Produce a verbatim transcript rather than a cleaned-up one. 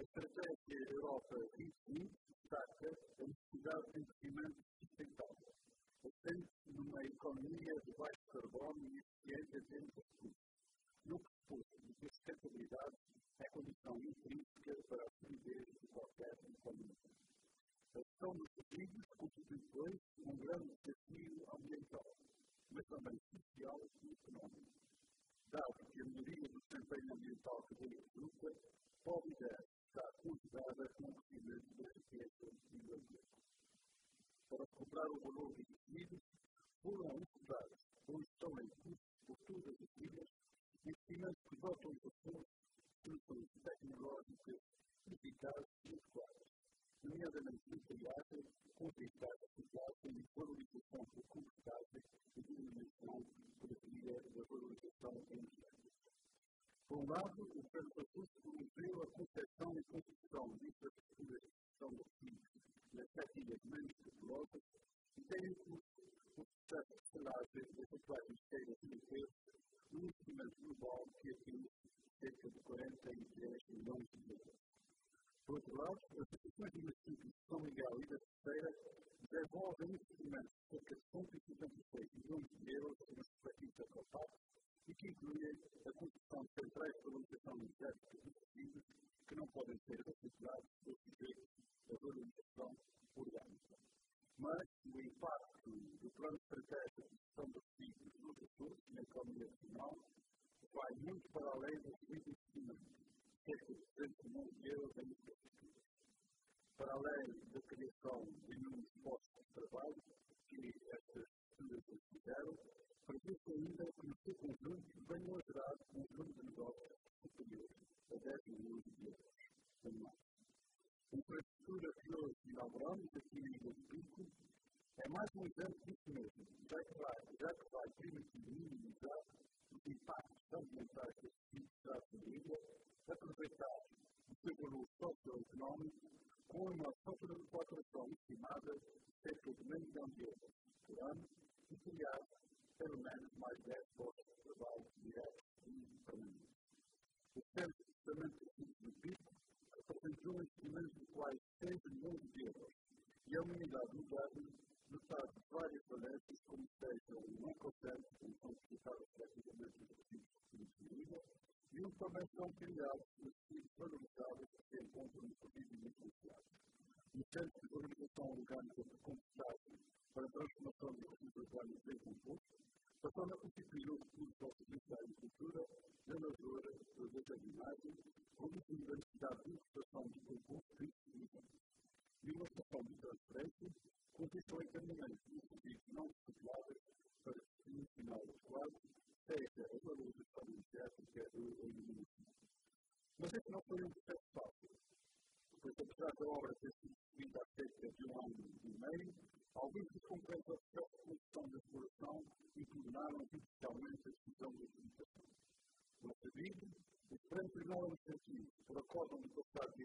A estratégia Europa dois mil e vinte destaca a necessidade de investimento sustentável, assente numa economia de baixo carbono e eficiente em termos de recursos, no pressuposto de que a sustentabilidade é condição intrínseca para a solidez de qualquer economia. A gestão dos resíduos constitui, pois, um grande desafio ambiental, mas também social e económico, dado que a melhoria do desempenho ambiental que daí resulta pode e deve estar conjugada com o crescimento da riqueza e do ambiente. Para recuperar o valor dos resíduos, foram executados, ou estão em curso por todas as ilhas, investimentos que dotam os recursos de soluções tecnológicas eficazes e adequadas, nomeadamente nucleares, com eficaz reciclagem e valorização por compostagem e diminuição por via da valorização energética. Por um lado, o Governo Francês promoveu a concepção e construção de infraestruturas de gestão de resíduos nas sete ilhas menos populosas e tem em curso o processo de selagem das atuais esteiras europeias num investimento global que atinge cerca de quarenta e três milhões de euros. Por outro lado, as instituições de municípios de São Miguel e da Terceira desenvolvem investimentos de cerca de cento e cinquenta e seis milhões de euros nos respectivos ecoparques e que incluem a construção de centrais de valorização energética dos resíduos que não podem ser reciclados ou sujeitos à valorização orgânica. Mas o impacto do plano estratégico de gestão de resíduos nos recursos na economia nacional vai muito para além dos investimentos, cerca de trezentos milhões de euros em infraestruturas. Para além da criação de inúmeros postos de trabalho que estas estruturas fizeram, prevê-se ainda que no seu conjunto venham a gerar um volume de negócios superior a dez milhões de euros anuais. A infraestrutura que hoje inauguramos aqui na Ilha do Pico é mais um exemplo disso mesmo, já que vai, já que vai permitir minimizar os impactos ambientais das atividades da ilha, aproveitar o seu valor socioeconómico com uma fatura de faturação estimada de cerca de meio milhão de euros por ano e criar pelo menos mais dez postos de trabalho diretos e permanentes. O Centro de Processamento de Resíduos do Pico apresentou investimentos de quase cem milhões de euros e a unidade moderna dotada de várias valências, como seja um ecocentro, onde são explicados praticamente os resíduos de ilha, e onde também são criados os resíduos valorizáveis que se encontram no resíduo nuclear. No Centro de Valorização Orgânica de Compostagem para a transformação de resíduos orgânicos em composto, passando a constituir o recurso ao serviço da agricultura, da natura, da jardinagem, reduzindo a necessidade de importação de composto e fertilizantes. E uma estação de transferência consiste ao encaminhamento de resíduos não recicláveis para o destino final dos quais seja a valorização energética ou a eliminação. Mas este não foi um processo fácil, pois apesar da obra ter sido seguida há cerca de um ano e meio, alguns dos concorrentes ao processo de construção da exploração impugnaram judicialmente a decisão da licitação. Não sabido, o Supremo Tribunal Administrativo, por acórdão do passado